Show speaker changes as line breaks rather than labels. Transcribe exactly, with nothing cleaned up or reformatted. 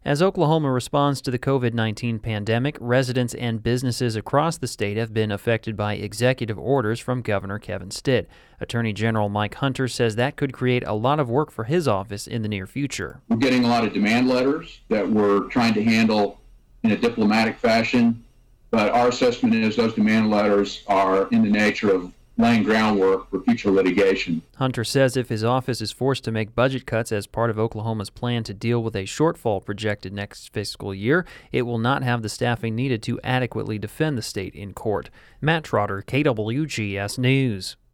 As Oklahoma responds to the covid nineteen pandemic, residents and businesses across the state have been affected by executive orders from Governor Kevin Stitt. Attorney General Mike Hunter says that could create a lot of work for his office in the near future.
We're getting a lot of demand letters that we're trying to handle in a diplomatic fashion, but our assessment is those demand letters are in the nature of laying groundwork for future litigation.
Hunter says if his office is forced to make budget cuts as part of Oklahoma's plan to deal with a shortfall projected next fiscal year, it will not have the staffing needed to adequately defend the state in court. Matt Trotter, K W G S News.